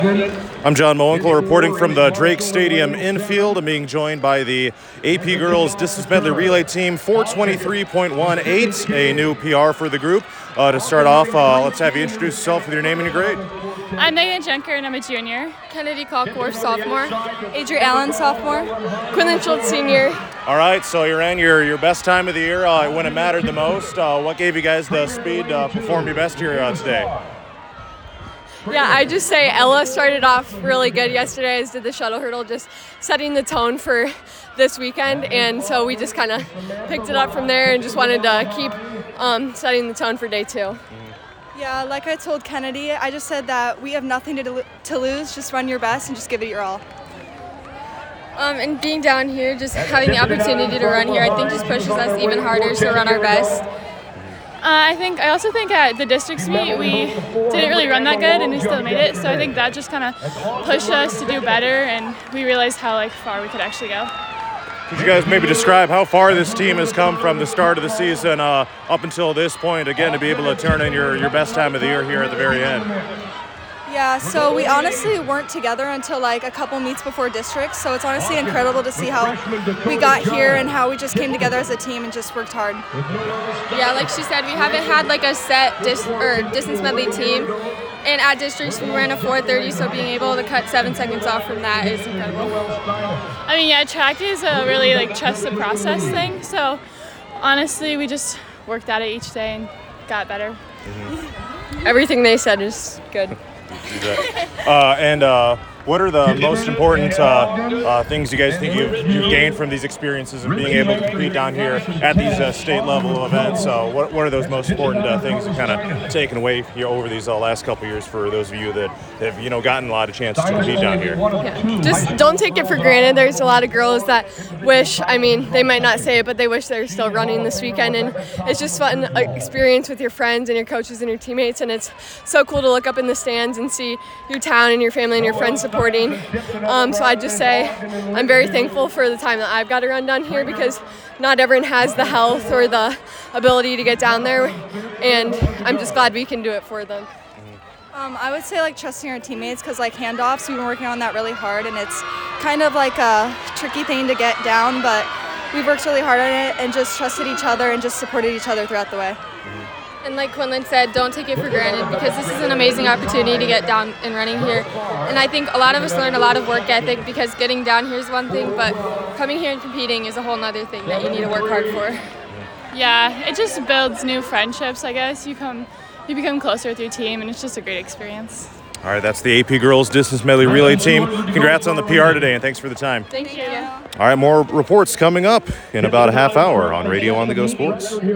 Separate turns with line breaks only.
I'm John Mowinkle reporting from the Drake Stadium infield. I'm being joined by the AP Girls Distance Medley Relay Team, 423.18, a new PR for the group. To start off, let's have you introduce yourself with your name and your grade.
I'm Megan Jenker and I'm a junior.
Kennedy Cockworth, sophomore. Adria Allen, sophomore. Quinlan Schultz, senior.
All right, so you ran your best time of the year when it mattered the most. What gave you guys the speed to perform your best here today?
Yeah, I just say Ella started off really good yesterday, as did the shuttle hurdle, just setting the tone for this weekend. And so we just kind of picked it up from there and just wanted to keep setting the tone for day two.
Yeah, like I told Kennedy, I just said that we have nothing to lose. Just run your best and just give it your all.
And being down here, just having the opportunity to run here, I think just pushes us even harder to run our best.
I also think at the districts meet we didn't really run that good and we still made it. So I think that just kind of pushed us to do better, and we realized how far we could actually go.
Could you guys maybe describe how far this team has come from the start of the season up until this point, again, to be able to turn in your best time of the year here at the very end?
Yeah, so we honestly weren't together until a couple meets before districts, so it's honestly incredible to see how we got here and how we just came together as a team and just worked hard.
Yeah, like she said, we haven't had a set distance medley team, and at districts we ran a 4:30, so being able to cut 7 seconds off from that is incredible.
I mean, yeah, track is a really trust the process thing, so honestly we just worked at it each day and got better.
Everything they said is good.
What are the most important things you guys think you've gained from these experiences of being able to compete down here at these state level events? What are those most important things you've kind of taken away over these last couple years for those of you that have gotten a lot of chances to compete down here?
Yeah. Just don't take it for granted. There's a lot of girls that wish, they might not say it, but they wish they were still running this weekend, and it's just fun experience with your friends and your coaches and your teammates, and it's so cool to look up in the stands and see your town and your family and your friends supporting. So I'd just say I'm very thankful for the time that I've got to run down here, because not everyone has the health or the ability to get down there, and I'm just glad we can do it for them.
I would say trusting our teammates, because handoffs, we've been working on that really hard, and it's kind of a tricky thing to get down, but we've worked really hard on it and just trusted each other and just supported each other throughout the way.
And like Quinlan said, don't take it for granted, because this is an amazing opportunity to get down and running here. And I think a lot of us learn a lot of work ethic, because getting down here is one thing, but coming here and competing is a whole nother thing that you need to work hard for.
Yeah, it just builds new friendships, I guess. You become closer with your team, and it's just a great experience.
All right, that's the AP Girls Distance Medley Relay Team. Congrats on the PR today, and thanks for the time.
Thank you.
All right, more reports coming up in about a half hour on Radio On The Go Sports.